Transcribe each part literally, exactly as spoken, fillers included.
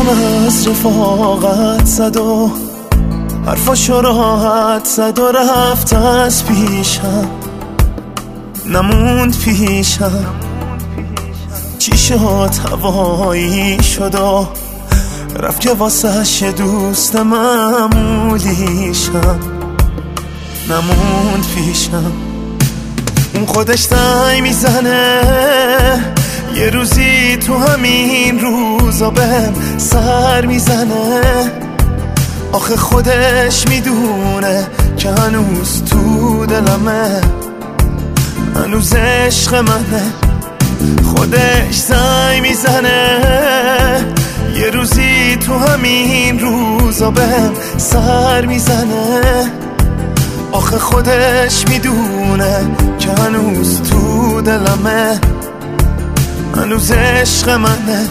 دلم از رفاقت زد و حرفاشو راحت زد و رفت از پیشم، نموند پیشم. چی شد هوایی شد و رفت که واسهش دوست معمولیشم، نموند پیشم. اون خودش زنگ میزنه یه روزی تو همین روزا بهم سر میزنه. آخه خودش میدونه که هنوز تو دلمه، هنوز عشق منه. خودش زنگ میزنه یه روزی تو همین روزا بهم سر میزنه. آخه خودش میدونه که هنوز تو دلمه، هنوز عشق منه.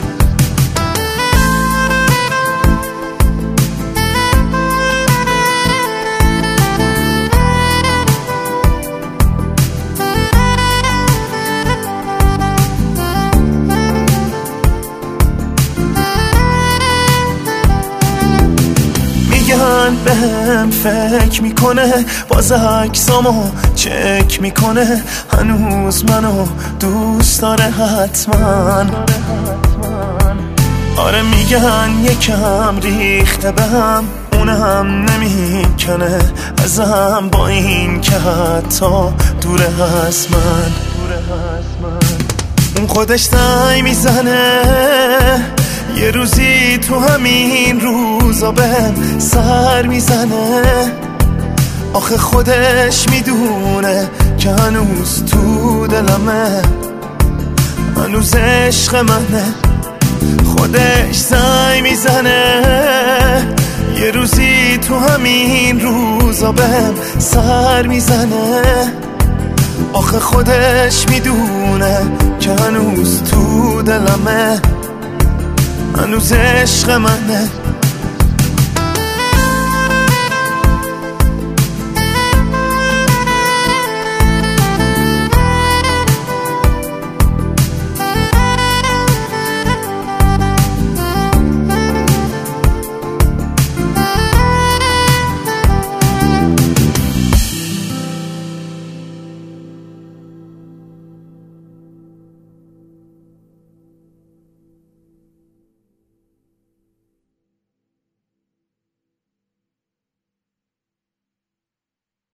میگن بهم فکر میکنه، باز عکسامو چک میکنه، هنوز منو دوست داره حتما. آره میگن یکم ریخته بهم، اونم نمیکنه ازم، با این که حتی دوره از من. اون خودش زنگ میزنه یه روزی تو همین روزا بهم سر میزنه. آخه خودش میدونه که هنوز تو دلمه، هنوز عشق منه. خودش زنگ میزنه یه روزی تو همین روزا بهم سر میزنه. آخه خودش میدونه که هنوز تو دلمه، هنوز عشق منه.